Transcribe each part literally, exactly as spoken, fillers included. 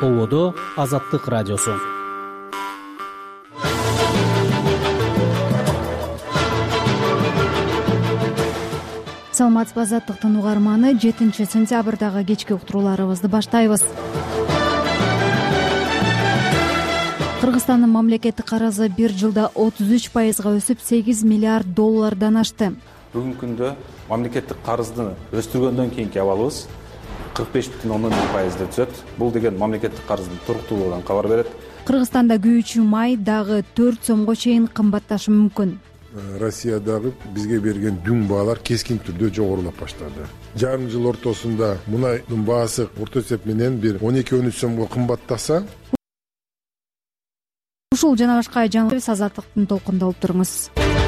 Ободо Азаттык радиосу. Саламатсызбы, Азаттыктын угарманы. жетинчи сентябрдагы кечки уктурууларыбызды баштайбыз. Кыргызстандын мамлекеттик карызы бир жылда отуз үч пайызга өсүп, сегиз миллиард доллардан ашты. Бүгүнкү күндө мамлекеттик карызды өстүргөндөн кийинки абалыбыз кырк беш бүтүн ондон бир пайызда түзөт. Бул деген мамлекеттик карыздын туруктуулугунан кабар берет. Кыргызстанда күйүүчү май дагы төрт сомго чейин кымбатташы мүмкүн. Россиядагы бизге берген дүң баалар кескин түрдө жогорулап баштады. Жарым жыл ортосунда мунайдын баасы орто эсеп менен бир он эки он үч сомго кымбаттаса, ушул жана башка жаңылык Азаттыктын толкунда болуп туруңуз.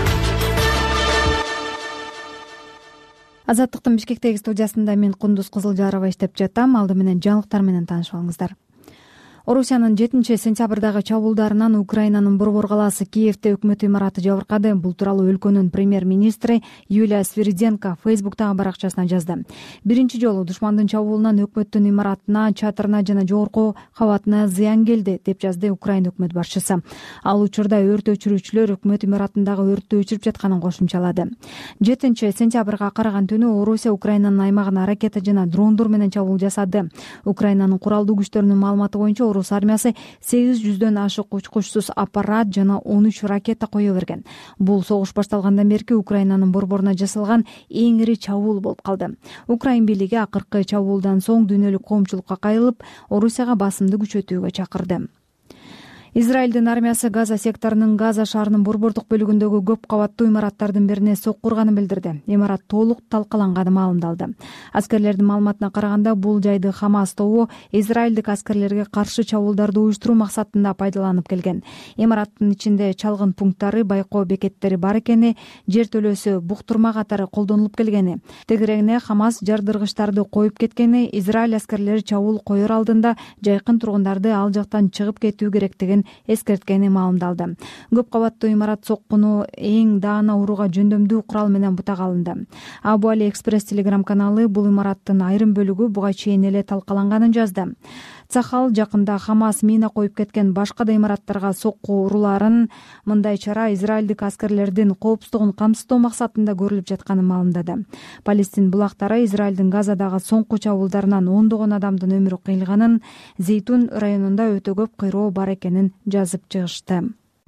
Азаттыктын Бишкектеги студиясында мен Кундуз Кызылжарова иштеп жатам. Алды менен жаңылыктар менен таанышып алыңыздар. Орусиянын жетинчи сентябрдагы чабуулдарынан Украинанын борбор калаасы Киевде өкмөт имараты жабыркады. Бул тууралуу өлкөнүн премьер-министри Юлия Свириденко Фейсбуктагы баракчасына жазды. Биринчи жолу душмандын чабуулунан өкмөттүн имаратына, чатырына жана жогорку кабатына зыян келди, деп жазды Украина өкмөт башчысы. Ал учурда өрт өчүрүүчүлөр өкмөт имаратындагы өрттү өчүрүп жатканын кошумчалады. жетинчи сентябрга караган түнү Орусия Украинанын аймагына ракета жана дрондор менен чабуул жасады. Украинанын куралдуу күчтөрүнүн маалыматы боюнча Орус армиясы сегиз жүздөн ашык учкучсуз аппарат жана он үч ракета кое берген. Бул согуш башталгандан берки Украинанын борборуна жасалган эң ири чабуул болуп калды. Украин бийлиги акыркы чабуулдан соң дүйнөлүк коомчулукка кайрылып, Орусияга басымды күчөтүүгө чакырды. Израилдин армиясы Газа секторунун Газа шаарынын борбордук бөлүгүндөгү көп кабаттуу имараттардын бирине сокку урганын билдирди. Имарат толук талкаланганы маалымдалды. Аскерлердин маалыматына караганда, бул жайды Хамас тобу израилдик аскерлерге каршы чабуулдарды уюштуруу максатында пайдаланып келген. Имараттын ичинде чалгын пункттары, байкоо бекеттери бар экени, жер төлөөсү, буктурма катары колдонулуп келгени, тегерегине Хамас жардыргычтарды коюп кеткени, Израиль аскерлери чабуул коер алдында жайкын тургундарды ал жактан чыгып кетүү керектигин эскерткени маалымдалды. Көп кабаттуу имарат соккуну эң даана урууга жөндөмдүү курал менен бутага алынды. Абу Али Экспресс телеграм каналы бул имараттын айрым бөлүгү буга чейин эле талкаланганын жазды. Цахал жакында Хамас мина коюп кеткен башка да имараттарга сокку уруларын, мындай чара израилдик аскерлердин коопсуздугун камсыздоо максатында көрүлүп жатканын маалымдады. Палестин булактары Израилдин Газадагы соңку чабуулдарынан ондогон адамдын өмүрү кыйылганын, Зейтун районунда өтө көп кыйроо бар экенин жазып чыгышты.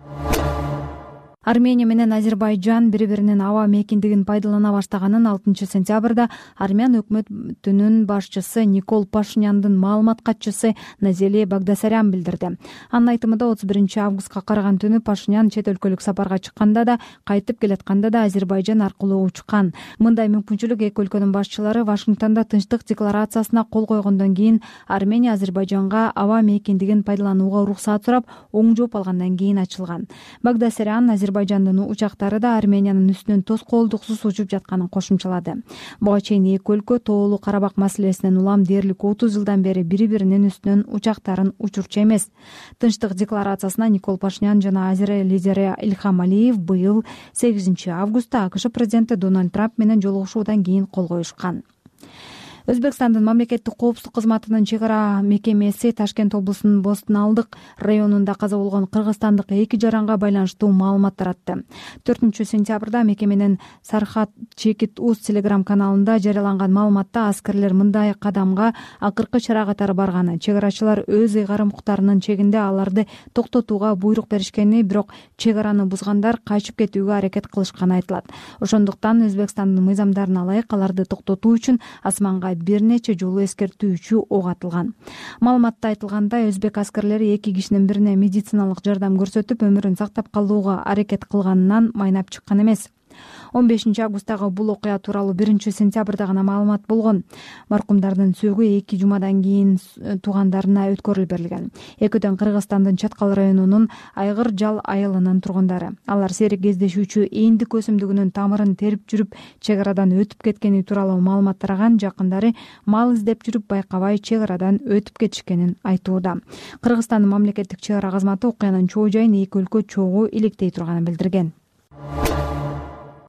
Армения менен Азербайжан бири-биринин аба мейкиндигин пайдалана баштаганын алтынчы сентябрда Армян өкмөтүнүн башчысы Никол Пашиняндын маалымат катчысы Назели Багдасарян билдирди. Анын айтымында отуз биринчи августка караган түнү Пашинян чет өлкөлүк сапарга чыкканда да, кайтып келатканда да Азербайжан аркылуу учкан. Мындай мүмкүнчүлүк эки өлкөнүн башчылары Вашингтондо тынчтык декларациясына кол койгондон кийин Армения Азербайжанга аба мейкиндигин пайдаланууга уруксаат сурап, оң жооп алгандан кийин ачылган. Багдасарян Азербайжандын учактары да Армениянын үстүнөн тоскоолдуксуз учуп жатканын кошумчалады. Буга чейин эки өлкө тоолуу Карабак маселесинен улам дээрлик отуз жылдан бери бири-биринин үстүнөн учактарын учурчу эмес. Тынчтык декларациясына Никол Пашинян жана Азия лидери Ильхам Алиев быйыл сегизинчи августта АКШ президенти Дональд Трамп менен жолугушуудан кийин кол коюшкан. Өзбекстандын мамлекеттик коопсуздук кызматынын чек ара мекемеси Ташкент облусунун Бостон-Алдык районунда каза болгон кыргызстандык эки жаранга байланыштуу маалымат таратты. төртүнчү сентябрда мекеменин Сархат Чекит Уз телеграм каналында жарыяланган маалыматта аскерлер мындай кадамга акыркы чара катары барганы, чек арачылар өз ыйгарым укуктарынын чегинде аларды токтотууга буйрук беришкени, бирок чек араны бузгандар качып кетүүгө аракет кылышканы айтылат. Ошондуктан Өзбекстандын мыйзамдарына ылайык аларды токтотуу үчүн асманга бир нече жолу эскертүүчү ок атылган. Маалыматта айтылгандай, өзбек аскерлери эки кишинин бирине медициналык жардам көрсөтүп, өмүрүн сактап калууга аракет кылганынан майнап чыккан эмес. он бешинчи августтагы бул окуя тууралуу биринчи сентябрда гана маалымат болгон. Маркумдардын сөөгү эки жумадан кийин туугандарына өткөрүлүп берилген. Экөөдөн Кыргызстандын Чаткал районунун Айгыр Жал айылынын тургундары. Алар серик кездешүүчү эндик өсүмдүгүнүн тамырын терип жүрүп, чек арадан өтүп кеткени тууралуу маалымат тараган, жакындары мал издеп жүрүп байкабай чек арадан өтүп кетишкенин айтууда. Кыргызстандын мамлекеттик чек ара кызматы окуянын чоо жайын эки өлкө чогуу иликтей турганын билдирген.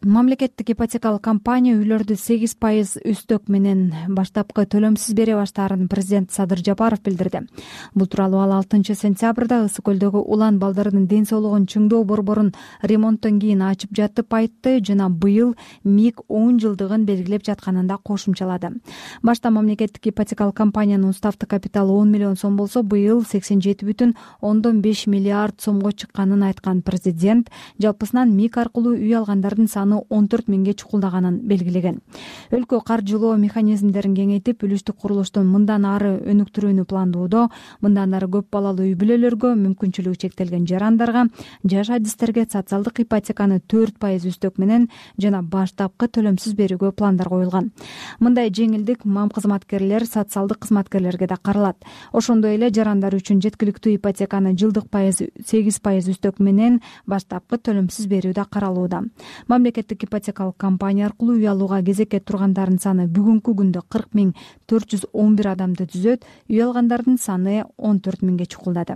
Мамлекеттик ипотекалык компания үйлөрдү сегиз пайыз үстөк менен баштапкы төлөмсүз бере баштаарын президент Садыр Жапаров билдирди. Бул тууралуу ал алтынчы сентябрда Ысык көлдөгү улан балдардын ден соолугун чыңдоо борборун ремонттон кийин ачып жатып айтты жана быйыл МИГ он жылдыгын белгилеп жатканын да кошумчалады. Башта мамлекеттик ипотекалык компаниянын уставдык капиталы он миллион сом болсо, быйыл сексен жети бүтүн ондон беш миллиард сомго чыкканын айткан президент жалпысынан МИГ аркылуу үй алгандардын саны он төрт миңге чукулдаганын белгилеген. Өлкө каржылоо механизмдерин кеңейтип, үлүштүк курулуштун мындан ары өнүктүрүүнү пландоодо, мындан ары көп балалуу үй бүлөлөргө, мүмкүнчүлүгү чектелген жарандарга, жаш адистерге социалдык ипотеканы төрт пайыз үстөк менен жана баштапкы төлөмсүз берүүгө пландар коюлган. Мындай жеңилдик мам кызматкерлер, социалдык кызматкерлерге да каралат. Ошондой эле жарандар үчүн жеткиликтүү ипотеканы жылдык пайыз сегиз пайыз үстөк менен баштапкы төлөмсүз берүү да каралууда. Мамлекеттик ипотекалык компания аркылуу үй алууга кезекке тургандардын саны бүгүнкү күндө кырк миң төрт жүз он бир адамды түзөт, үй алгандардын саны он төрт миңге чукулдады.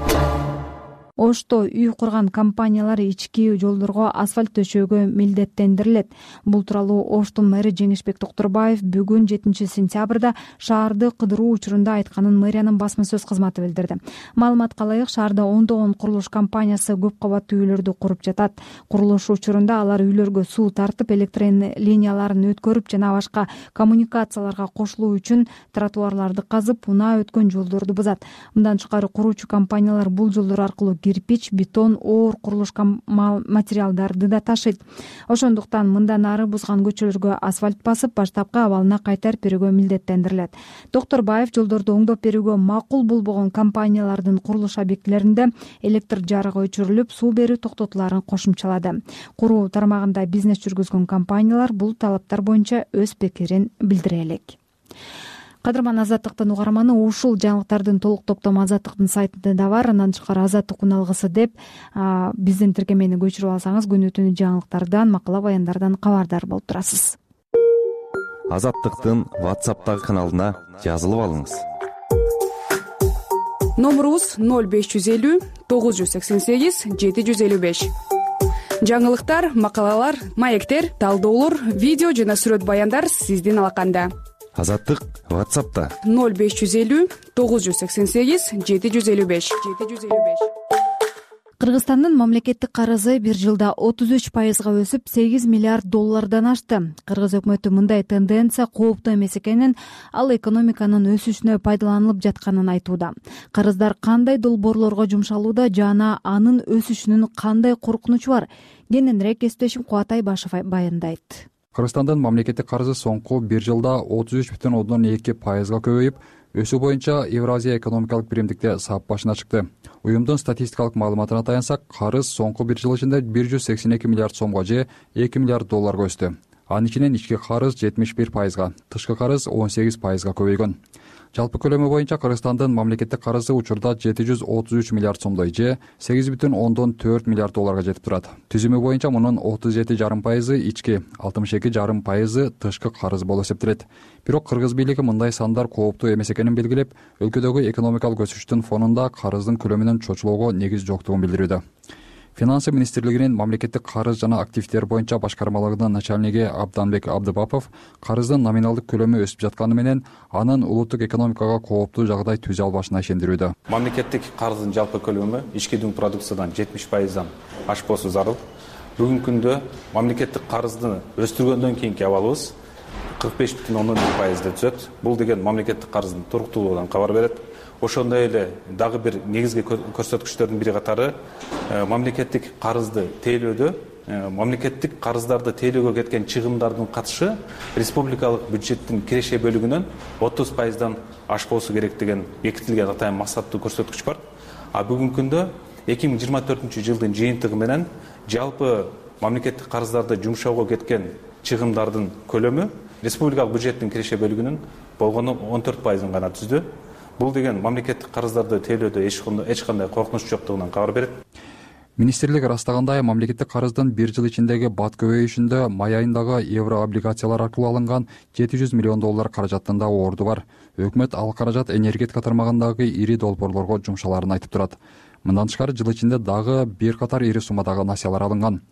Ошто үй курган компаниялар ички жолдорго асфальт төшөөгө милдеттендирилет. Бул тууралуу Оштун мэри Жеңишбек Токтурбаев бүгүн жетинчи сентябрда шаарды кыдыруу учурунда айтканын мэриянын басма сөз кызматы билдирди. Маалыматка ылайык, шаарда ондогон курулуш компаниясы көп кабаттуу үйлөрдү куруп жатат. Курулуш учурунда алар үйлөргө суу тартып, электр линияларын өткөрүп жана башка коммуникацияларга кошулуу үчүн тротуарларды казып, унаа өткөн жолдорду бузат. Мындан тышкары куруучу компаниялар бул жолдор аркылуу кирпич, бетон, оор курулуш материалдарды да ташыйт. Ошондуктан мындан ары бузган көчөлөргө асфальт басып, баштапкы абалына кайтарып берүүгө милдеттендирилет. Докторбаев жолдорду оңдоп берүүгө макул болбогон компаниялардын курулуш объектилеринде электр жарыгы өчүрүлүп, суу берүү токтотуларын кошумчалады. Куруу тармагында бизнес жүргүзгөн компаниялар бул талаптар боюнча өз пикирин билдире элек. Кадырман Азаттыктын угарманы, ушул жаңылыктардын толук топтому Азаттыктын сайтында да бар. Андан тышкары Азаттык уналгысы деп биздин тиркемени көчүрүп алсаңыз, күнү түнү жаңылыктардан, макала баяндардан кабардар болуп турасыз. Азаттыктын WhatsApp'тагы каналына жазылып алыңыз. Номурубуз ноль беш жүз элүү тогуз жүз сексен сегиз жети жүз элүү беш. Жаңылыктар, макалалар, маектер, талдоолор, видео жана сүрөт баяндар сиздин алаканда. Азаттык WhatsApp'та ноль беш жүз элүү тогуз жүз сексен сегиз жети жүз элүү беш. Кыргызстандын мамлекеттик карызы бир жылда отуз үч пайызга өсүп, сегиз миллиард доллардан ашты. Кыргыз өкмөтү мындай тенденция кооптуу эмес экенин, ал экономиканын өсүшүнө пайдаланылып жатканын айтууда. Карыздар кандай долбоорлорго жумшалууда жана анын өсүшүнүн кандай коркунучу бар? Кененирээк кесиптешим Кубат Айбашев баяндайт. Кыргызстандын мамлекеттик карызы соңку бир жылда отуз үч бүтүн ондон эки пайызга көбөйүп, өсүү боюнча Евразия экономикалык биримдикте сап башына чыкты. Уюмдун статистикалык маалыматына таянсак, карыз соңку бир жыл ичинде бир жүз сексен эки миллиард сомго же эки миллиард долларга өстү. Анын ичинен ички карыз жетимиш бир пайызга, тышкы карыз он сегиз пайызга көбөйгөн. Жалпы көлөмү боюнча Кыргызстандын мамлекеттик карызы учурда жети жүз отуз үч миллиард сомдой же сегиз бүтүн ондон төрт миллиард долларга жетип турат. Түзүмү боюнча мунун отуз жети жарым пайызы ички, алтымыш эки жарым пайызы тышкы карыз болуп эсептелет. Бирок кыргыз бийлиги мындай сандар кооптуу эмес экенин белгилеп, өлкөдөгү экономикалык өсүштүн фонунда карыздын көлөмүнүн чочулоого негиз жоктугун билдирүүдө. Финансы министрлигинин мамлекеттик карыз жана активдер боюнча башкармалыгынын начальниги Абданбек Абдыбапов карыздын номиналдык көлөмү өсүп жатканы менен анын улуттук экономикага кооптуу жагдай түзө албашына ишендирүүдө. Мамлекеттик карыздын жалпы көлөмү ички дүң продукциядан жетимиш пайыздан ашпосу зарыл. Бүгүнкү күндө мамлекеттик карызды өстүргөндөн кийинки абалыбыз кырк беш бүтүн ондон бир пайызды түзөт. Бул деген мамлекеттик карыздын туруктуулугунан кабар берет. Ошондой эле дагы бир негизги көрсөткүчтөрдүн бири катары мамлекеттик карызды тейлөөдө, мамлекеттик карыздарды тейлөөгө кеткен чыгымдардын катышы республикалык бюджеттин киреше бөлүгүнөн отуз пайыздан ашпоосу керек деген бекитилген атайын максаттуу көрсөткүч бар. А бүгүнкү күндө эки миң жыйырма төртүнчү жылдын жыйынтыгы менен жалпы мамлекеттик карыздарды жумшоого кеткен чыгымдардын көлөмү республикалык бюджеттин киреше бөлүгүнүн болгону он төрт пайызын гана түздү. Бул деген мамлекеттик карыздарды тейлөөдө эч кандай коркунуч жоктугунан кабар берет. Министрлик ырастагандай, мамлекеттик карыздын бир жыл ичиндеги бат көбөйүшүндө май айындагы евро облигациялар аркылуу алынган жети жүз миллион доллар каражаттын да орду бар. Өкмөт ал каражат энергетика тармагындагы ири долбоорлорго жумшаларын айтып турат. Мындан тышкары жыл ичинде дагы бир катар ири суммадагы насыялар алынган.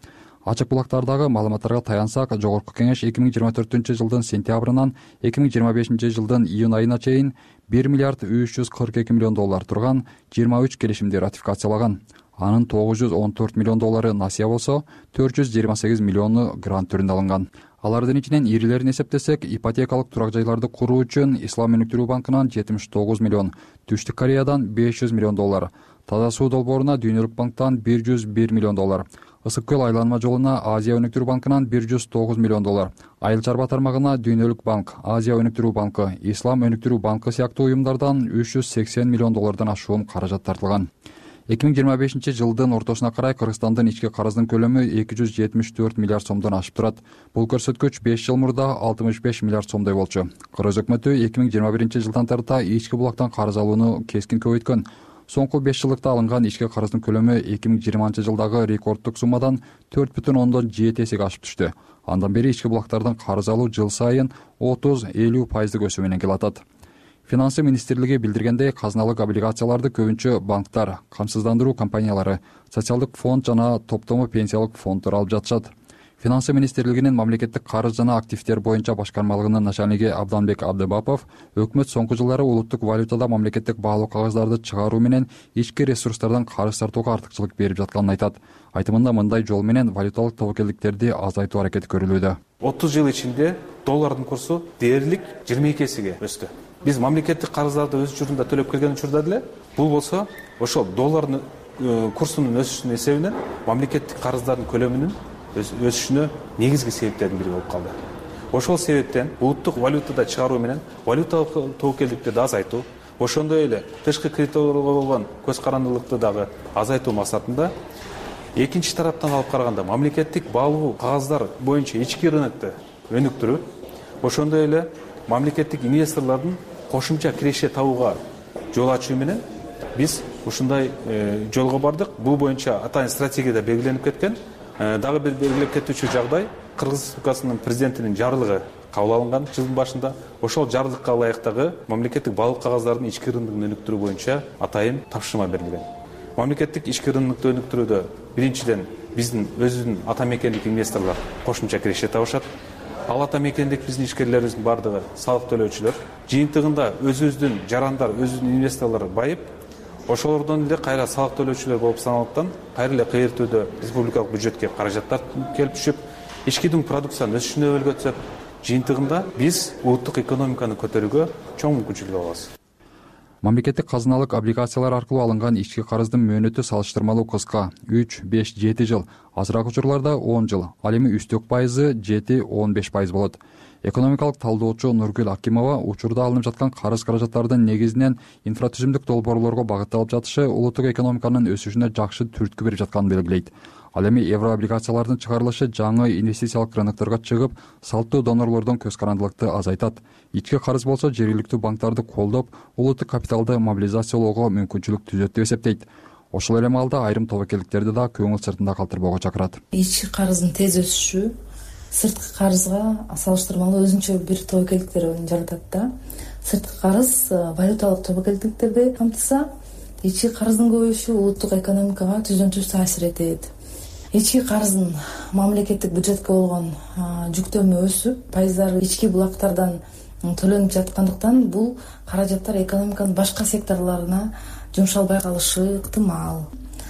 ачык булактардагы маалыматтарга таянсак, жогорку кеңеш эки миң жыйырма төртүнчү жылдын сентябрынан эки миң жыйырма бешинчи жылдын июнь айына чейин бир миллиард үч жүз кырк эки миллион доллар турган жыйырма үч келишимди ратификациялаган. Анын тогуз жүз он төрт миллион доллары насыя болсо, төрт жүз жыйырма сегиз миллиону грант түрүндө алынган. Алардын ичинен ирилерин эсептесек, ипотекалык турак жайларды куруу үчүн Ислам өнүктүрүү банкынан жетимиш тогуз миллион, Түштүк Кореядан беш жүз миллион доллар, Таза суу долбооруна Дүйнөлүк банктан бир жүз бир миллион доллар, Ысык көл айланма жолуна Азия өнүктүрүү банкынан бир жүз тогуз миллион доллар, Айыл чарба тармагына Дүйнөлүк банк, Азия өнүктүрүү банкы, Ислам өнүктүрүү банкы сыяктуу уюмдардан үч жүз сексен миллион доллардан ашуун каражат тартылган. эки миң жыйырма бешинчи жылдын ортосуна карай Кыргызстандын ички карыздын көлөмү эки жүз жетимиш төрт миллиард сомдон ашып турат. Бул көрсөткүч беш жыл мурда алтымыш беш миллиард сомдой болчу. Кыргыз өкмөтү эки миң жыйырма биринчи жылдан тарта ички булактан карыз алууну кескин көбөйткөн. Соңку беш жылдыкта алынган ички карыздын көлөмү эки миң жыйырманчы жылдагы рекорддук суммадан төрт бүтүн ондон жети эсеге ашып түштү. Андан бери ички булактардан карыз алуу жыл сайын отуз элүү пайыздык өсүү менен келатат. Финансы министрлиги билдиргендей, казыналык облигацияларды көбүнчө банктар, камсыздандыруу компаниялары, социалдык фонд жана топтому пенсиялык фонддор алып жатышат. Финансы министрлигинин мамлекеттик карыз жана активдер боюнча башкармалыгынын начальниги Абданбек Абдыбапов өкмөт соңку жылдары улуттук валютада мамлекеттик баалуу кагаздарды чыгаруу менен ички ресурстардан карыз тартууга артыкчылык берип жатканын айтат. Айтымында мындай жол менен валюталык тобокелдиктерди азайтуу аракети көрүлүүдө. отуз жыл ичинде доллардын курсу дээрлик жыйырма эки эсеге өстү. Биз мамлекеттик карыздарды өз учурунда төлөп келген учурда деле бул болсо ошол доллардын курсунун өсүшүнүн эсебинен мамлекеттик карыздардын көлөмүнүн өсүшүнө негизги себептердин бири болуп калды. Ошол себептен улуттук валютада чыгаруу менен валюталык тобокелдикти азайтуу, ошондой эле тышкы кредиторго болгон көз карандылыкты дагы азайтуу максатында экинчи тараптан алып караганда мамлекеттик баалуу кагаздар боюнча ички рынокто өнүктүрүп, ошондой эле мамлекеттик инвесторлордун кошумча киреше табууга жол ачуу менен биз ушундай жолго бардык. Бул боюнча атайын стратегияда белгиленип кеткен. Дагы бир белгилеп кетүүчү жагдай Кыргыз Республикасынын президентинин жарлыгы кабыл алынган жылдын башында. Ошол жарлыкка ылайыктагы мамлекеттик баалуу кагаздардын ички рыногун өнүктүрүү боюнча атайын тапшырма берилген. Мамлекеттик ички рынокто өнүктүрүүдө биринчиден биздин өзүбүздүн ата мекендик инвесторлор кошумча киреше табышат. Ал ата мекендик биздин ишкерлерибиздин бардыгы салык төлөөчүлөр. Жыйынтыгында өзүбүздүн жарандар, өзүбүздүн инвесторлор байып, ошолордон эле кайра салык төлөөчүлөр болуп саналыптан кайра эле кыйыртүүдө республикалык бюджетке каражаттар келип түшүп, ички продукциянын өсүшүнө өлгө түсөт. Жыйынтыгында биз улуттук экономиканы көтөрүүгө чоң мүмкүнчүлүк алабыз. Мамлекеттик казыналык облигациялар аркылуу алынган ички карыздын мөөнөтү салыштырмалуу кыска үч, беш, жети жыл, азыраак учурларда он жыл, ал эми үстөк пайызы жети, он беш пайыз болот. Экономикалык талдоочу Нургүл Акимова учурда алынып жаткан карыз каражаттардын негизинен инфратүзүмдүк долбоорлорго багытталып жатышы улуттук экономиканын өсүшүнө жакшы түрткү берип жатканын белгилейт. Ал эми евро облигациялардын чыгарылышы жаңы инвестициялык рынокторго чыгып, салттуу донорлордон көз карандылыкты азайтат. Ички карыз болсо жергиликтүү банктарды колдоп, улуттук капиталды мобилизациялоого мүмкүнчүлүк түзөт деп эсептейт. Ошол эле маалда айрым тобокелдиктерди да көңүл сыртында калтырбоого чакырат. Ички карыздын тез өсүшү сырткы карызга салыштырмалуу өзүнчө бир тобокелдиктер жаратат да. Сырткы карыз валюталык тобокелдиктерди камтыса, ички карыздын көбөйүшү улуттук экономикага түздөн түз таасир этет. Ички карыздын мамлекеттик бюджетке болгон жүктөмү өсүп, пайыздары ички булактардан төлөнүп жаткандыктан бул каражаттар экономиканын башка секторлоруна жумшалбай калышы ыктымал.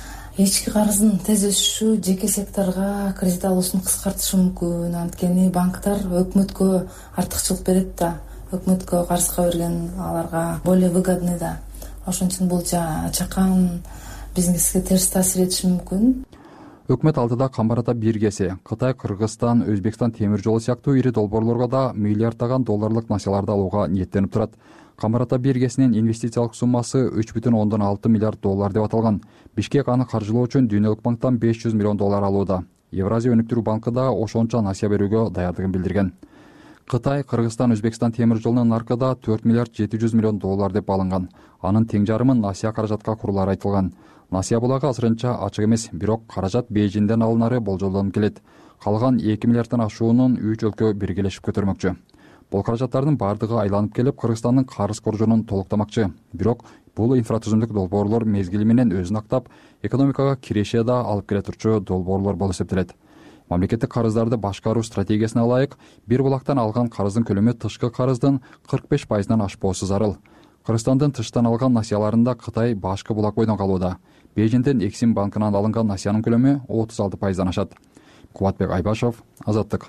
Ички карыздын тез өсүшү жеке секторго кредит алуусун кыскартышы мүмкүн. Анткени банктар өкмөткө артыкчылык берет да, өкмөткө карызга берген аларга более выгодный да. Ошон үчүн бул чакан бизнеске терс таасир этиши мүмкүн. Өкмөт алдыда Камбарата биргеси, Кытай, Кыргызстан, Өзбекстан темир жолу сыяктуу ири долбоорлорго да миллиарддаган долларлык насыяларды алууга ниеттенип турат. Камбарата биргесинин инвестициялык суммасы үч бүтүн ондон алты миллиард доллар деп аталган. Бишкек аны каржылоо үчүн Дүйнөлүк банктан беш жүз миллион доллар алууда. Евразия өнүктүрүү банкы да ошончо насыя берүүгө даярдыгын билдирген. Кытай, Кыргызстан, Өзбекстан темир жолунун наркы да төрт миллиард жети жүз миллион доллар деп алынган. Анын тең жарымын насыя каражатка курулары айтылган. Насыя булагы азырынча ачык эмес, бирок каражат Бейжиңден алынары болжолдонуп келет. Калган эки миллиарддан ашуунун үч өлкө биргелешип көтөрмөкчү. Бул каражаттардын бардыгы айланып келип, Кыргызстандын карыз коржунун толуктамакчы. Бирок бул инфратүзүмдүк долбоорлор мезгили менен өзүн актап, экономикага киреше да алып келе турчу долбоорлор болуп эсептелет. мамлекеттик карыздарды башкаруу стратегиясына ылайык бир булактан алган карыздын көлөмү тышкы карыздын кырк беш пайызынан ашпоосу зарыл. Кыргызстандын тыштан алган насыяларында Кытай башкы булак бойдон калууда. Бейжиңден Эксим банкынан алынган насыянын көлөмү отуз алты пайыздан ашат. Кубатбек Айбашев, Азаттык.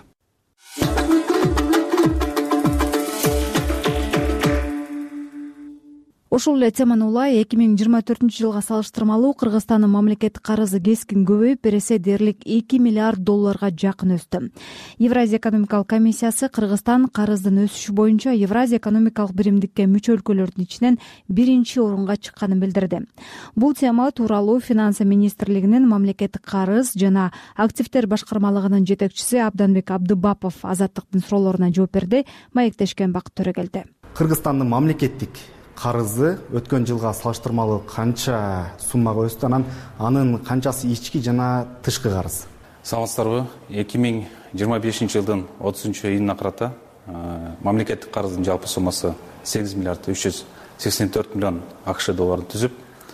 Ушул эле теманы улай эки миң жыйырма төртүнчү жылга салыштырмалуу Кыргызстандын мамлекеттик карызы кескин көбөйүп, бересе дээрлик эки миллиард долларга жакын өстү. Евразия экономикалык комиссиясы Кыргызстан карыздын өсүшү боюнча Евразия экономикалык биримдикке мүчө өлкөлөрдүн ичинен биринчи орунга чыкканын билдирди. Бул тема тууралуу Финансы министрлигинин мамлекеттик карыз жана активдер башкармалыгынын жетекчиси Абданбек Абдыбапов Азаттыктын суроолоруна жооп берди. Маектешкен Бакыт Төрөгелди. Кыргызстандын мамлекеттик карызы өткөн жылга салыштырмалуу канча суммага өстү, анан анын канчасы ички жана тышкы карыз? Саламатсыздарбы? эки миң жыйырма бешинчи жылдын отузунчу июнуна карата мамлекеттик карыздын жалпы суммасы сегиз миллиард үч жүз сексен төрт миллион АКШ долларын түзүп,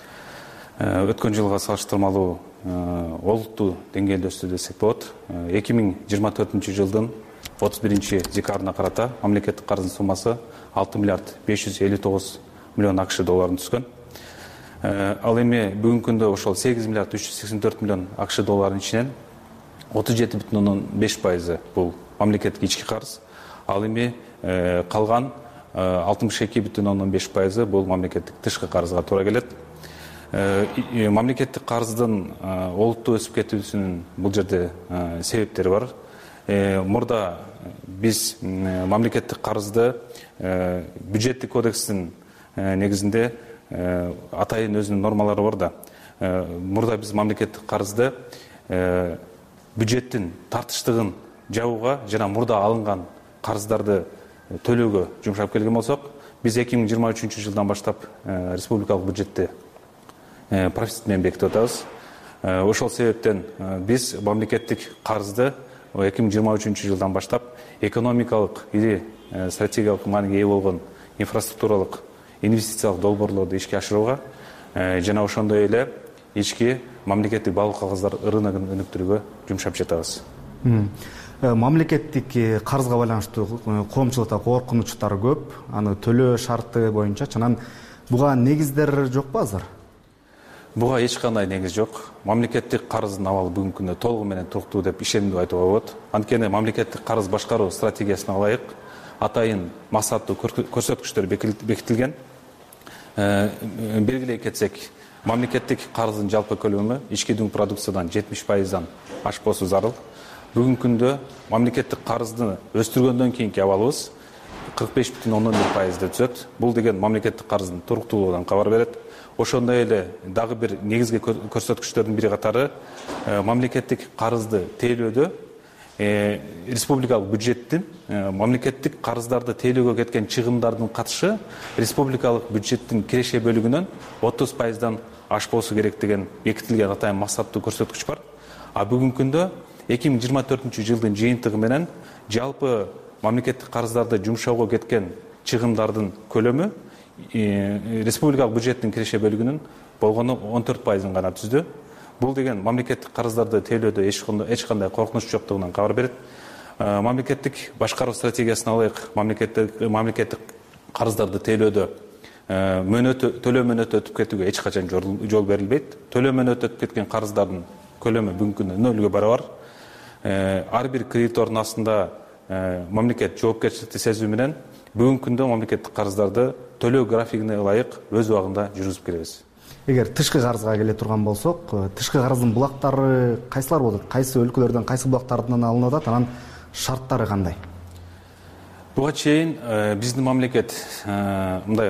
өткөн жылга салыштырмалуу олуттуу деңгээлде өстү десек болот. эки миң жыйырма төртүнчү жылдын отуз биринчи декабрына карата мамлекеттик карыздын суммасы алты миллиард беш жүз элүү тогуз миллион АКШ долларын түскөн. Ал эми бүгүнкү күндө ошол сегиз миллиард үч жүз сексен төрт миллион АКШ долларынын ичинен отуз жети бүтүн ондон беш пайызы бул мамлекеттик ички карыз. Ал эми калган алтымыш эки бүтүн ондон беш пайызы бул мамлекеттик тышкы карызга туура келет. Мамлекеттик карыздын олуттуу өсүп кетүүсүнүн бул жерде себептери бар. Мурда биз мамлекеттик карызды бюджеттик кодекстин негизинде атайын өзүнүн нормалары бар да. Мурда биз мамлекеттик карызды бюджеттин тартыштыгын жабууга жана мурда алынган карыздарды төлөөгө жумшап келген болсок, биз эки миң жыйырма үчүнчү жылдан баштап республикалык бюджетти профицит менен бекитип атабыз. Ошол себептен биз мамлекеттик карызды эки миң жыйырма үчүнчү жылдан баштап экономикалык ири стратегиялык мааниге ээ болгон инфраструктуралык инвестициялык долбоорлорду ишке ашырууга жана ошондой эле ички мамлекеттик баалуу кагаздар рыногун өнүктүрүүгө жумшап жатабыз. Мамлекеттик карызга байланыштуу коомчулукта коркунучтар көп, аны төлөө шарты боюнча, анан буга негиздер жокпу азыр? Буга эч кандай негиз жок. Мамлекеттик карыздын абалы бүгүнкү күндө толугу менен туруктуу деп ишенимдүү айтууга болот. Анткени мамлекеттик карыз башкаруу стратегиясына ылайык атайын максаттуу көрсөткүчтөр бекитилген. Белгилей кетсек, мамлекеттик карыздын жалпы көлөмү ички дүң продукциядан жетимиш пайыздан ашпоосу зарыл. Бүгүнкү күндө мамлекеттик карызды өстүргөндөн кийинки абалыбыз кырк беш бүтүн ондон бир пайызды түзөт. Бул деген мамлекеттик карыздын туруктуулугунан кабар берет. Ошондой эле дагы бир негизги көрсөткүчтөрдүн бири катары мамлекеттик карызды тейлөөдө республикалык бюджеттин мамлекеттик карыздарды тейлөөгө кеткен чыгымдардын катышы республикалык бюджеттин киреше бөлүгүнөн отуз пайыздан ашпоосу керек деген бекитилген атайын максаттуу көрсөткүч бар. А бүгүнкү күндө эки миң жыйырма төртүнчү жылдын жыйынтыгы менен жалпы мамлекеттик карыздарды жумшоого кеткен чыгымдардын көлөмү республикалык бюджеттин киреше бөлүгүнүн болгону он төрт пайызын гана түздү. Бул деген мамлекеттик карыздарды тейлөөдө эч кандай коркунуч жоктугунан кабар берет. Мамлекеттик башкаруу стратегиясына ылайык мамлекеттик мамлекеттик карыздарды тейлөөдө төлөө мөөнөтү өтүп кетүүгө эч качан жол берилбейт. Төлөө мөөнөтү өтүп кеткен карыздардын көлөмү бүгүнкү күндө нөлгө барабар. Ар бир кредитордун астында мамлекет жоопкерчиликти сезүү менен бүгүнкү күндө мамлекеттик карыздарды төлөө графигине ылайык өз убагында жүргүзүп келебиз. Эгер тышкы карызга келе турган болсок, тышкы карыздын булактары кайсылар болот? Кайсы өлкөлөрдөн, кайсы булактардан алынып атат? Анан шарттары кандай? Буга чейин биздин мамлекет мындай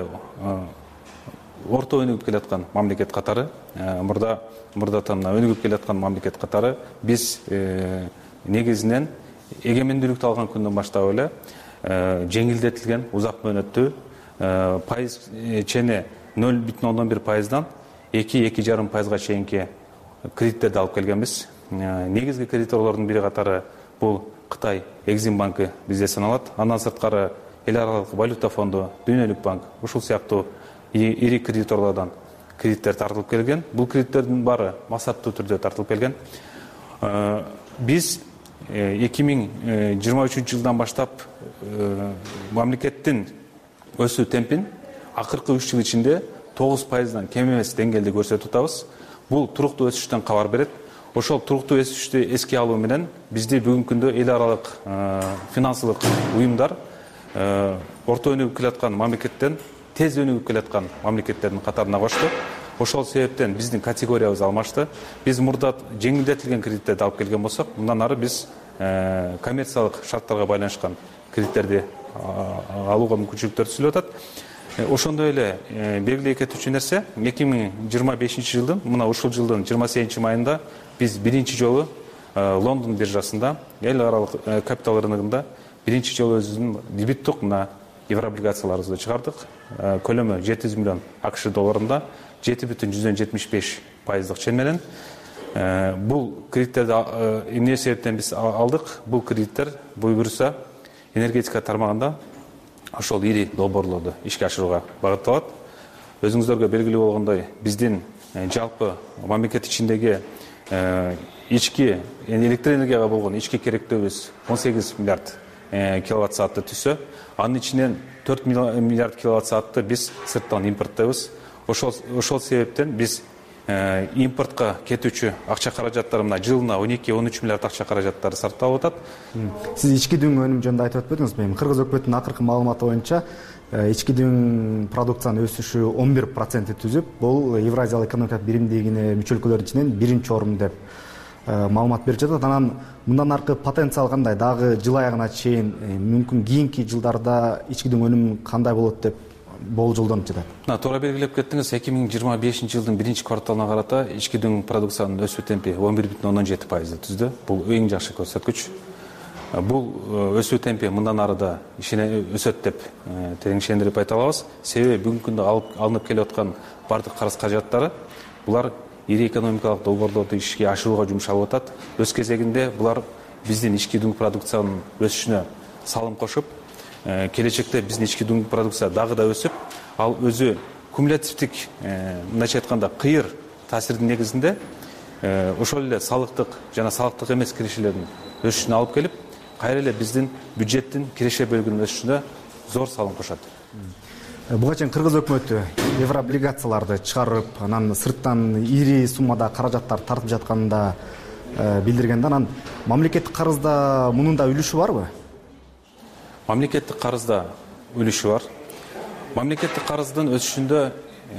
орто өнүгүп келаткан мамлекет катары, мурда мурдатан өнүгүп келаткан мамлекет катары биз негизинен эгемендүүлүктү алган күндөн баштап эле жеңилдетилген узак мөөнөттүү пайыз чене нөл бүтүн ондон бир пайыздан эки эки жарым пайызга чейинки кредиттерди алып келгенбиз. Негизги кредиторлордун бири катары бул Кытай Эксим банкы бизде саналат. Андан сырткары эл аралык валюта фонду, Дүйнөлүк банк ушул сыяктуу ири кредиторлордон кредиттер тартылып келген. Бул кредиттердин баары максаттуу түрдө тартылып келген. Биз эки миң жыйырма үчүнчү жылдан баштап мамлекеттин өсүү темпин акыркы үч жыл ичинде тогуз пайыздан кем эмес деңгээлде көрсөтүп атабыз. Бул туруктуу өсүштөн кабар берет. Ошол туруктуу өсүштү эске алуу менен бизди бүгүнкү күндө эл аралык финансылык уюмдар орто өнүгүп келаткан мамлекеттен тез өнүгүп келаткан мамлекеттердин катарына кошту. Ошол себептен биздин категориябыз алмашты. Биз мурда жеңилдетилген кредиттерди алып келген болсок, мындан ары биз коммерциялык шарттарга байланышкан кредиттерди алууга мүмкүнчүлүктөр түзүлүп атат. Ошондой эле белгилей кетүүчү нерсе, эки миң жыйырма бешинчи жылдын мына ушул жылдын жыйырма сегизинчи майында биз биринчи жолу Лондон биржасында, эл аралык капитал рыногунда биринчи жолу өзүбүздүн дебюттук мына еврооблигацияларыбызды чыгардык. Көлөмү жети жүз миллион АКШ долларында жети бүтүн жүздөн жетимиш беш пайыздык чен менен. Бул кредиттерди эмне себептен биз алдык? Бул кредиттер буюрса энергетика тармагында ошол ири долбоорлорду ишке ашырууга багытталат. Өзүңүздөргө белгилүү болгондой, биздин жалпы мамлекет ичиндеги ички электр энергияга болгон ички керектөөбүз он сегиз миллиард киловатт саатты түзсө, анын ичинен төрт миллиард киловатт саатты биз сырттан импорттойбуз. Ошол ошол себептен биз импортко кетүүчү акча каражаттары мына жылына он эки он үч миллиард акча каражаттары сарпталып атат. Сиз ички дүң өнүм жөнүндө айтып өтпөдүңүзбү? Кыргыз өкмөтүнүн акыркы маалыматы боюнча ички дүң продукциянын өсүшү он бир процентти түзүп, бул Евразиялык экономикалык биримдигине мүчө өлкөлөр ичинен биринчи орун деп маалымат берип жатат. Анан мындан аркы потенциал кандай? Дагы жыл аягына чейин мүмкүн кийинки жылдарда ички дүң өнүм кандай болот деп болжолдонуп жатат? Мына туура белгилеп кеттиңиз. эки миң жыйырма бешинчи жылдын биринчи кварталына карата ички дүң продукциянын өсүү темпи он бир бүтүн ондон жети пайызды түздү. Бул эң жакшы көрсөткүч. Бул өсүү темпи мындан ары да өсөт деп терең ишендирип айта алабыз. Себеби бүгүнкү күндө алынып келип аткан бардык карыз каражаттары булар ири экономикалык долбоорлорду ишке ашырууга жумшалып атат. Өз кезегинде булар биздин ички дүң продукциянын өсүшүнө салым кошуп, келечекте биздин ички дүң продукция дагы да өсүп, ал өзү кумулятивдик, мындайча айтканда, кыйыр таасирдин негизинде ошол эле салыктык жана салыктык эмес киришелердин өсүшүнө алып келип, кайра эле биздин бюджеттин киреше бөлүгүнүн өсүшүнө зор салым кошот. Буга чейин Кыргыз өкмөтү еврооблигацияларды чыгарып, анан сырттан ири суммада каражаттар тартып жатканын да билдиргенде, анан мамлекеттик карызда мунун да үлүшү барбы? Мамлекеттик карызда үлүшү бар. Мамлекеттик карыздын өсүшүндө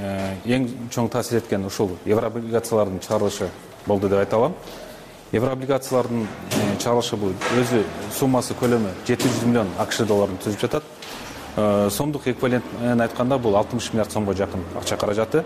эң чоң таасир эткен ушул еврооблигациялардын чыгарылышы болду деп айта алам. Еврооблигациялардын чыгарылышы бул өзү суммасы көлөмү жети жүз миллион АКШ долларын түзүп жатат. Сомдук эквивалентин айтканда бул алтымыш миллиард сомго жакын акча каражаты.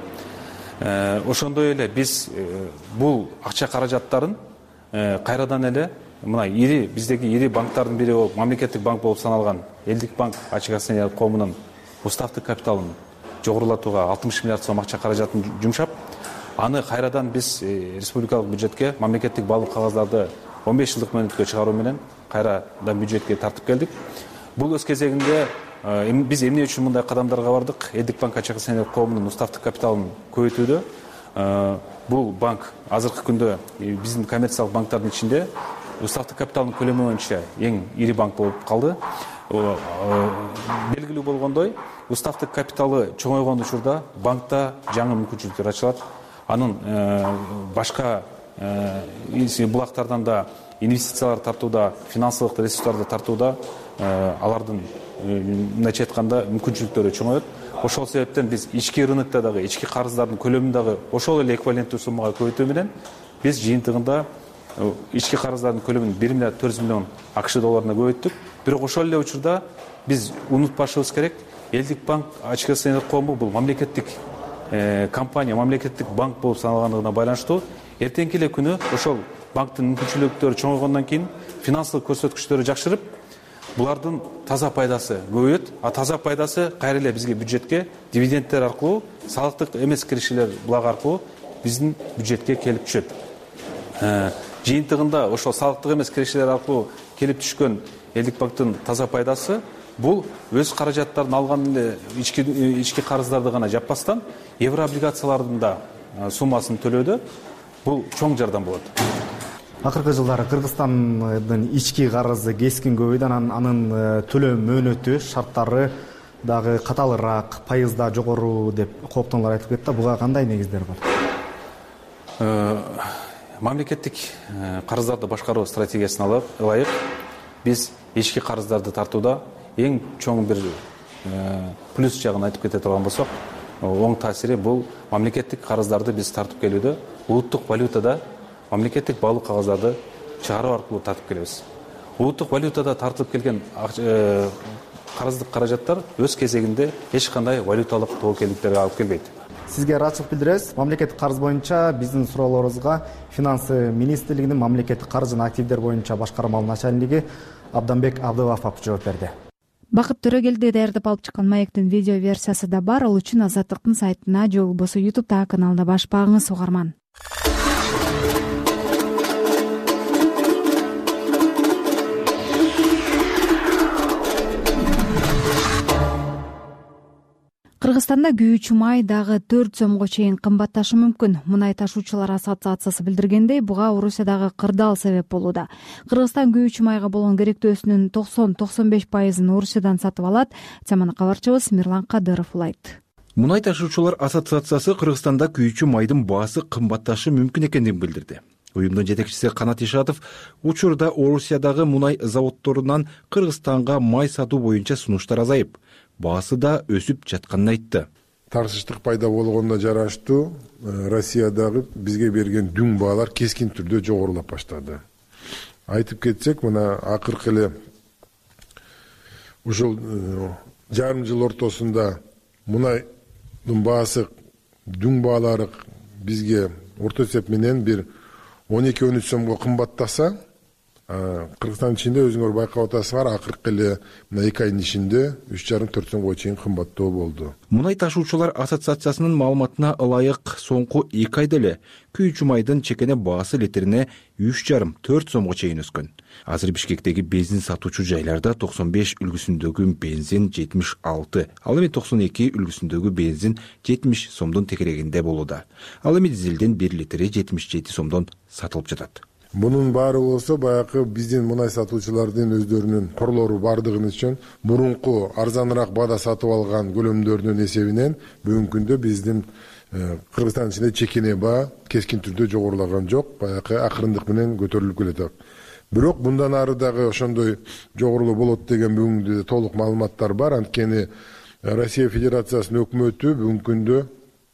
Ошондой эле биз бул акча каражаттарын кайрадан эле мына ири биздеги ири банктардын бири болуп, мамлекеттик банк болуп саналган Элдик банк ачык акционерлик коомунун уставдык капиталын жогорулатууга алтымыш миллиард сом акча каражатын жумшап, аны кайрадан биз республикалык бюджетке мамлекеттик баалуу кагаздарды он беш жылдык мөөнөткө чыгаруу менен кайрадан бюджетке тартып келдик. Бул өз кезегинде биз эмне үчүн мындай кадамдарга бардык? Элдик банк ачык акционерлик коомунун уставдык капиталын көбөйтүүдө бул банк азыркы күндө биздин коммерциялык банктардын ичинде уставдык капиталдын көлөмү боюнча эң ири банк болуп калды. Белгилүү болгондой, уставдык капиталы чоңойгон учурда банкта жаңы мүмкүнчүлүктөр ачылат. Анын башка булактардан да инвестициялар тартууда, финансылык ресурстарды тартууда алардын мындайча айтканда мүмкүнчүлүктөрү чоңоет. Ошол себептен биз ички рынокто дагы ички карыздардын көлөмүн дагы ошол эле эквиваленттүү суммага көбөйтүү менен биз жыйынтыгында ички карыздардын көлөмүн бир миллиард төрт жүз миллион АКШ долларына көбөйттүк. Бирок ошол эле учурда биз унутпашыбыз керек, Элдик банк ачык акционерлик коому бул мамлекеттик компания, мамлекеттик банк болуп саналгандыгына байланыштуу эртеңки эле күнү ошол банктын мүмкүнчүлүктөрү чоңойгондон кийин финансылык көрсөткүчтөрү жакшырып, булардын таза пайдасы көбөйөт. А таза пайдасы кайра эле бизге бюджетке дивидендтер аркылуу, салыктык эмес киришелер булак аркылуу биздин бюджетке келип түшөт. Жыйынтыгында ошол салыктык эмес киришелер аркылуу келип түшкөн Элдик банктын таза пайдасы бул өз каражаттарын алган эле ички ички карыздарды гана жаппастан еврооблигациялардын да суммасын төлөөдө бул чоң жардам болот. акыркы жылдары Кыргызстандын ички карызы кескин көбөйдү, анын төлөм мөөнөтү шарттары дагы каталыраак, пайыз да жогору деп кооптонулар айтып кетти. Буга кандай негиздер бар? Мамлекеттик карыздарды башкаруу стратегиясына ылайык биз ички карыздарды тартууда эң чоң бир плюс жагын айтып кете турган болсок, оң таасири бул мамлекеттик карыздарды биз тартып келүүдө улуттук валютада мамлекеттик баалуу кагаздарды чыгаруу аркылуу тартып келебиз. Улуттук валютада тартылып келген карыздык каражаттар өз кезегинде эч кандай валюталык тобокелдиктерге алып келбейт. Сизге ыраачылык билдиребиз. Мамлекеттик карыз боюнча биздин суроолорубузга Финансы министрлигинин мамлекеттик карыз жана активдер боюнча башкармалык начальниги Абданбек Абдывафов жооп берди. Бакыт Төрөгелди даярдап алып чыккан маектин видео версиясы да бар. Ал үчүн Азаттыктын сайтына же болбосо ютубтагы каналына баш багыңыз, угарман. Кыргызстанда күйүүчү май дагы төрт сомго чейин кымбатташы мүмкүн. Мунай ташуучулар ассоциациясы билдиргендей, буга Орусиядагы кырдаал себеп болууда. Кыргызстан күйүүчү майга болгон керектөөсүнүн токсон токсон беш пайызын Орусиядан сатып алат. Теманы кабарчыбыз Мирлан Кадыров улайт. Мунай ташуучулар ассоциациясы Кыргызстанда күйүүчү майдын баасы кымбатташы мүмкүн экендигин билдирди. Уюмдун жетекчиси Канат Ишатов учурда Орусиядагы мунай заводдорунан Кыргызстанга май сатуу боюнча сунуштар азайып, баасы да өсүп жатканын айтты. Тарсыштык пайда болгонуна жараштуу Россиядагы бизге берген дүң баалар кескин түрдө жогорулап баштады. Айтып кетсек, мына акыркы эле ушул жарым жыл ортосунда мунайдын баасы дүң баалары бизге орто эсеп менен бир он эки он үч сомго кымбаттаса, Кыргызстандын ичинде өзүңөр байкап атасыңар, акыркы эле мына эки айдын ичинде үч жарым төрт сомго чейин кымбаттоо болду. Мунай ташуучулар ассоциациясынын маалыматына ылайык соңку эки айда эле күйүүчү майдын чекене баасы литрине үч жарым төрт сомго чейин өскөн. Азыр Бишкектеги бензин сатуучу жайларда токсон беш үлгүсүндөгү бензин жетимиш алты, ал эми токсон эки үлгүсүндөгү бензин жетимиш сомдун тегерегинде болууда. Ал эми дизелдин бир литри жетимиш жети сомдон сатылып жатат. Bunun баары болсо, баягы биздин мунай сатуучулардын өздөрүнүн корлору бардыгын үчүн мурунку арзаныраак баада сатып алган көлөмдөрдүн эсебинен бүгүнкү күндө биздин Кыргызстан ичинде чекене баа кескин түрдө жогорулаган жок, баягы акырындык менен көтөрүлүп келет. Бирок мындан ары дагы ошондой жогорулуу болот деген бүгүнкү толук маалыматтар бар. Анткени Россия Федерациясынын өкмөтү бүгүнкү күндө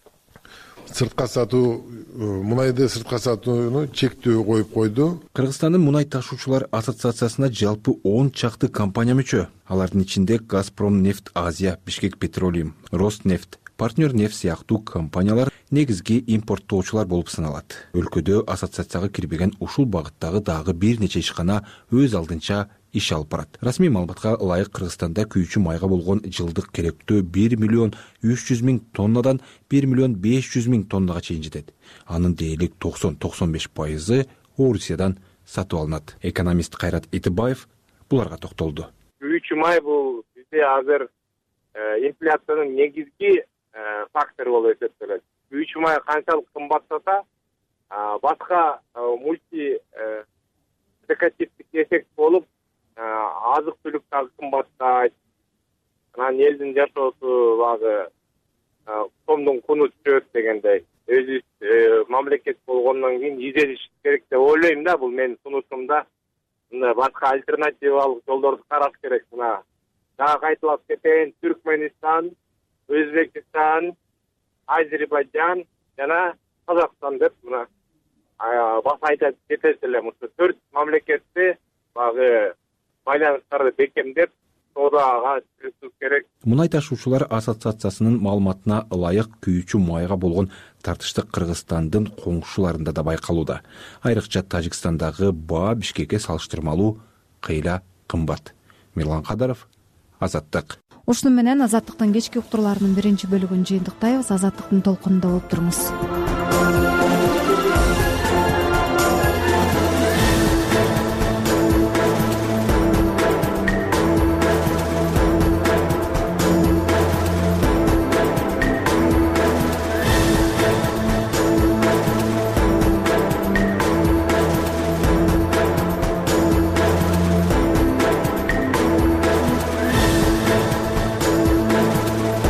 сыртка сатуу мунайды сыртка сатууну чектөө коюп койду. Кыргызстандын мунай ташуучулар ассоциациясына жалпы он чакты компания мүчө. Алардын ичинде Газпром нефть Азия, Бишкек Петролиум, Роснефть, Партнер нефть сыяктуу компаниялар негизги импорттоочулар болуп саналат. Өлкөдө ассоциацияга кирбеген ушул багыттагы дагы бир нече ишкана өз алдынча иш алып барат. Расмий маалыматка ылайык Кыргызстанда күйүүчү майга болгон жылдык керектөө бир миллион үч жүз миң тоннадан бир миллион беш жүз миң тоннага чейин жетет. Анын дээрлик токсон токсон беш пайызы Орусиядан сатып алынат. Экономист Кайрат Итибаев буларга токтолду. Күйүүчү май бул бизде азыр инфляциянын негизги фактор болуп эсептелет. Күйүүчү май канчалык кымбаттаса, башка мульти декативдик эффект болуп, азык түлүк дагы кымбаттайт. Анан элдин жашоосу багы сомдун куну түшөт дегендей. Өзүбүз мамлекет болгондон кийин изделиш керек деп ойлойм да, бул менин сунушумда. Мына башка альтернативалык жолдорду караш керек. Мына дагы кайталап кетейин, Түркмөнстан, Өзбекстан, Азербайжан жана Казакстан деп мына баса айтып кетет эле. Мушу төрт мамлекетти багы байланыштарды бекемдеп соодага киргизүү керек. Мунай ташуучулар ассоциациясынын маалыматына ылайык күйүүчү майга болгон тартыштык Кыргызстандын коңшуларында да байкалууда. Айрыкча Тажикстандагы баа Бишкекке салыштырмалуу кыйла кымбат. Мирлан Кадыров, Азаттык. Ушуну менен Азаттыктын кечки уктурларынын биринчи бөлүгүн жыйынтыктайбыз. Азаттыктын толкунунда болуп туруңуз.